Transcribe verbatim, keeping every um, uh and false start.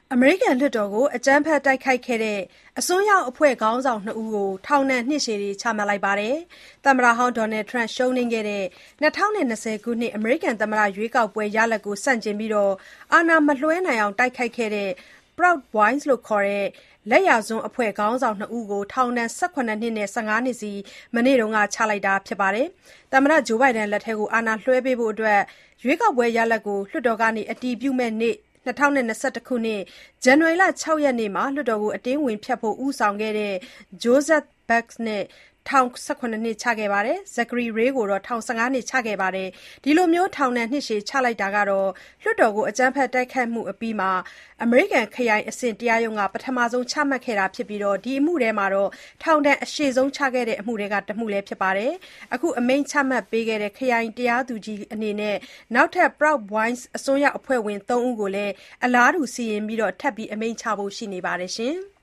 အမေရိကန်လွှတ်တော်ကိုအကြမ်းဖက်တိုက်ခိုက်ခဲ့တဲ့အစွန်းရောက်အဖွဲ့ခေါင်းဆောင်နှစ်ဦးကိုထောင်ဒဏ်နှစ်ရှည်ချမှတ်လိုက်ပါတယ်။သမ္မတဟောင်း Donald Trump ရှုံးနိမ့်ခဲ့တဲ့၂၀၂၀ ခုနှစ်အမေရိကန်သမ္မတရွေးကောက်ပွဲရလဒ်ကိုဆန့်ကျင်ပြီးအာဏာမလွှဲနိုင်အောင်တိုက်ခိုက်ခဲ့တဲ့ Proud Boys လို့ခေါ်တဲ့လက်ယာစွန်းအဖွဲ့ခေါင်းဆောင်နှစ်ဦးကိုထောင်ဒဏ်၁၇နှစ်နဲ့၁၅နှစ်စီမနေ့ကချလိုက်တာပါ။ သမ္မတ Joe Biden လက်ထဲအာဏာလွှဲပေးဖို့ရွေးကောက်ပွဲရလဒ်ကိုလွှတ်တော်ကအတည်ပြုမယ့်နေ့၂၀၂၁ ခုနှစ် ဇန်နဝါရီလ၆ရက်နေ့မှာလွှတ်တော်ကိုအတင်းဝင်ဖျက်ဖို့ဦးဆောင်ခဲ့တဲ့ Joseph Bach ကိုထောင်၁၇နှစ်ချခဲ့ပြီးZachary Ray ကိုထောင်၁၅နှစ်ချခဲ့ပါတယ်။ ဒီလိုထောင်ဒဏ်နှစ်ရှည်ချလိုက်တာဟာလွှတ်တော်ကိုအကြမ်းဖက်တိုက်ခိုက်မှုအပြီးအမေရိကန်ခရိုင်အဆင့်တရားရုံးကပထမဆုံးချမှတ်ခဲ့တာဖြစ်ပြီးဒီအမှုထဲမှာထောင်ဒဏ်အရှည်ဆုံးချခဲ့တဲ့အမှုထဲကတမှုဖြစ်ပါတယ်။ အခုအမိန့်ချမှတ်ပေးခဲ့တဲ့ခရိုင်တရားသူကြီးအနေနဲ့နောက်ထပ် Proud Boys အစွန်းရောက်အဖွဲ့ဝင်သုံးဦးကိုလည်းအလားတူစီရင်ပြီးထပ်ပြီးအမိန့်ချဖို့ရှိနေပါတယ်။